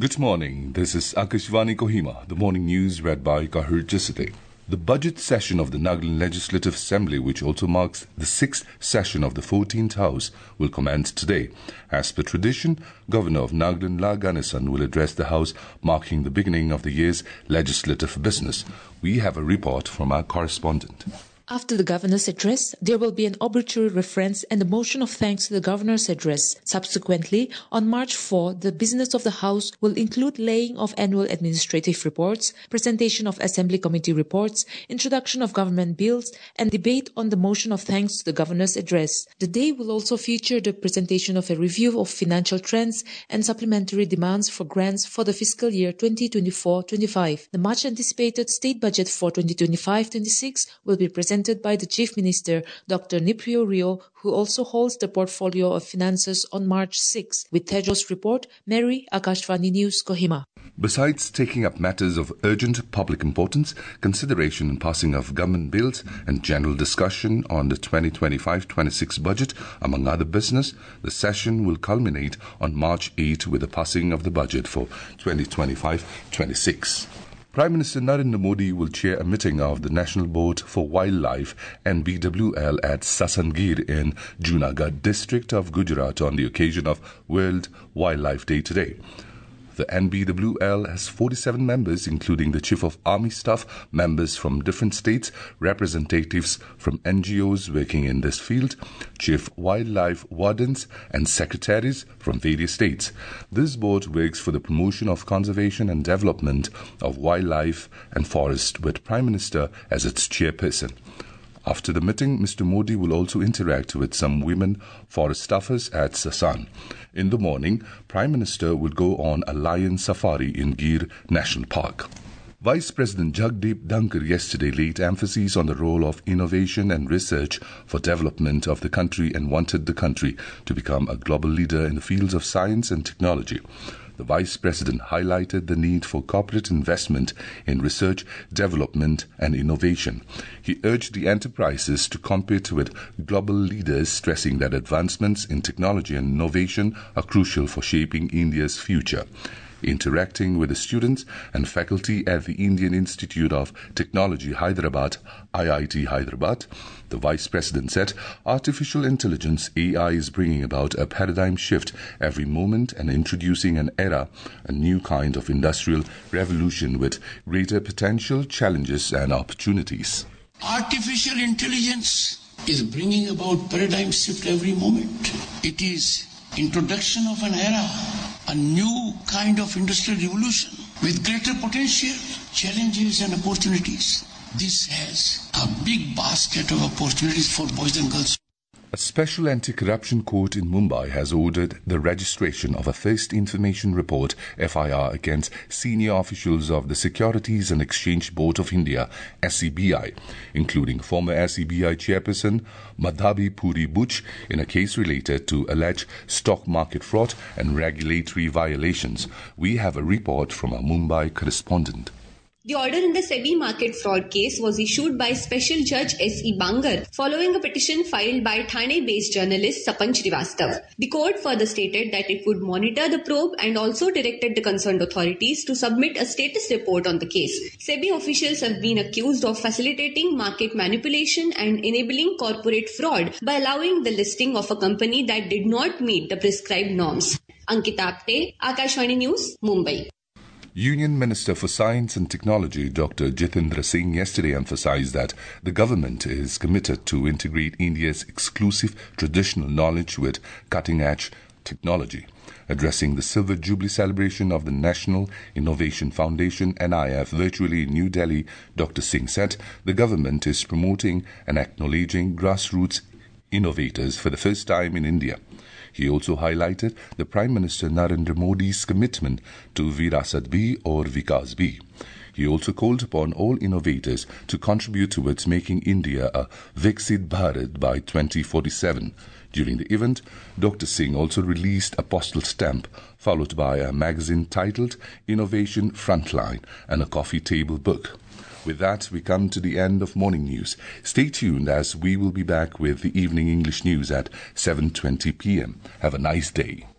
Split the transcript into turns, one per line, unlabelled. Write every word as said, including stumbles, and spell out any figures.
Good morning. This is Akashvani Kohima, the morning news read by Kahir Jisate. The budget session of the Nagaland Legislative Assembly, which also marks the sixth session of the fourteenth House, will commence today. As per tradition, Governor of Nagaland La Ganesan will address the House, marking the beginning of the year's legislative business. We have a report from our correspondent.
After the governor's address, there will be an obituary reference and a motion of thanks to the governor's address. Subsequently, on March fourth, the business of the House will include laying of annual administrative reports, presentation of Assembly Committee reports, introduction of government bills, and debate on the motion of thanks to the governor's address. The day will also feature the presentation of a review of financial trends and supplementary demands for grants for the fiscal year twenty twenty-four twenty-five. The much anticipated state budget for twenty twenty-five twenty-six will be presented by the Chief Minister, Doctor Niprio Rio, who also holds the portfolio of finances on March sixth. With Tedros' report, Mary, Akashvani News, Kohima.
Besides taking up matters of urgent public importance, consideration and passing of government bills, and general discussion on the twenty twenty-five twenty-six budget, among other business, the session will culminate on March eighth with the passing of the budget for twenty twenty-five twenty-six. Prime Minister Narendra Modi will chair a meeting of the National Board for Wildlife N B W L at Sasangir in Junagadh district of Gujarat on the occasion of World Wildlife Day today. The N B W L has forty-seven members, including the Chief of Army Staff, members from different states, representatives from N G Os working in this field, Chief Wildlife Wardens, and secretaries from various states. This board works for the promotion of conservation and development of wildlife and forest, with Prime Minister as its chairperson. After the meeting, Mister Modi will also interact with some women forest staffers at Sasan. In the morning, Prime Minister will go on a lion safari in Gir National Park. Vice President Jagdeep Dhankar yesterday laid emphasis on the role of innovation and research for development of the country and wanted the country to become a global leader in the fields of science and technology. The Vice President highlighted the need for corporate investment in research, development and innovation. He urged the enterprises to compete with global leaders, stressing that advancements in technology and innovation are crucial for shaping India's future. Interacting with the students and faculty at the Indian Institute of Technology, Hyderabad, I I T Hyderabad, the Vice President said, artificial intelligence, A I, is bringing about a paradigm shift every moment and introducing an era, a new kind of industrial revolution with greater potential, challenges and opportunities.
Artificial intelligence is bringing about paradigm shift every moment. It is introduction of an era, a new kind of industrial revolution with greater potential, challenges and opportunities. This has a big basket of opportunities for boys and girls.
A special anti-corruption court in Mumbai has ordered the registration of a first information report F I R against senior officials of the Securities and Exchange Board of India, S C B I, including former S C B I chairperson Madhabi Puri Buch, in a case related to alleged stock market fraud and regulatory violations. We have a report from our Mumbai correspondent.
The order in the SEBI market fraud case was issued by Special Judge S E Bangar following a petition filed by Thane-based journalist Sapan Srivastav. The court further stated that it would monitor the probe and also directed the concerned authorities to submit a status report on the case. SEBI officials have been accused of facilitating market manipulation and enabling corporate fraud by allowing the listing of a company that did not meet the prescribed norms. Ankita Apte, Akashvani News, Mumbai.
Union Minister for Science and Technology Doctor Jitendra Singh yesterday emphasized that the government is committed to integrate India's exclusive traditional knowledge with cutting-edge technology. Addressing the Silver Jubilee celebration of the National Innovation Foundation N I F virtually in New Delhi, Doctor Singh said the government is promoting and acknowledging grassroots innovators for the first time in India. He also highlighted the Prime Minister Narendra Modi's commitment to Virasat B or Vikas B. He also called upon all innovators to contribute towards making India a Viksit Bharat by twenty forty-seven. During the event, Doctor Singh also released a postal stamp, followed by a magazine titled Innovation Frontline and a coffee table book. With that, we come to the end of morning news. Stay tuned as we will be back with the evening English news at seven twenty p m. Have a nice day.